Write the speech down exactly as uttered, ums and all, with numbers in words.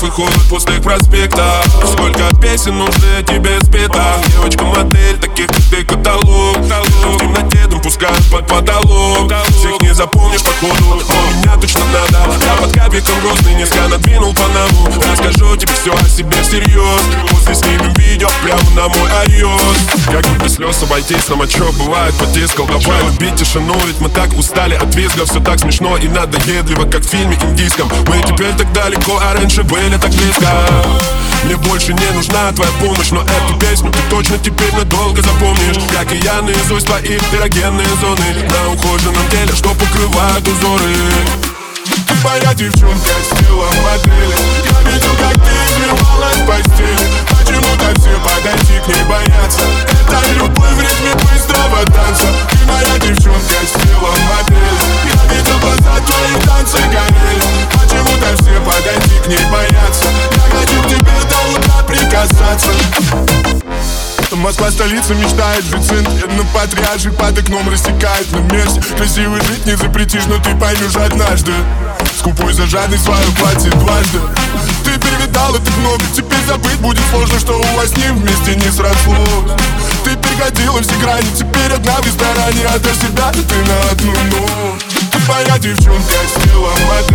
выходит в пустых проспектах. Сколько песен нужны тебе спето. Девочка-модель, таких как ты каталог. Лежим в темноте, дым пускают под потолок. Всех не запомнишь походу, но меня точно надо. Я под капиком грустный, низко надвинул панаму. Расскажу тебе все о себе всерьез. После снимем видео прямо на мой iOS. Как бы без слез обойтись, нам чё бывает потискал. Давай любить тишину, ведь мы так устали от визга. Все так смешно и надоедливо, как в фильме индийском. Мы теперь так далеко, а раньше были так близко. Мне больше не нужна твоя помощь, но эту песню ты точно теперь надолго запомнишь. Как и я наизусть твои эрогенные зоны на ухоженном теле, что покрывают узоры. Ты моя девчонка с телом модели. Я видел, как ты извивалась в постели. Почему-то все подойти к ней боятся. Это любовь в ритме быстрого танца. Ты моя девчонка с телом модели. Я видел, глаза твои танцы горели. Почему-то все подойти к ней боятся. Я хочу к тебе до утра прикасаться. Москва столица, мечтает жить сын. На патриарших под окном рассекает на мерсе. Красиво жить не запретишь, но ты поймешь однажды. Скупой за жадность свою платье дважды. Ты перевидала так много, теперь забыть будет сложно, что у вас с ним вместе не срослось. Ты переходила все грани, теперь одна в ресторане. Отдашь себя ты на одну ночь. Ты моя девчонка с телом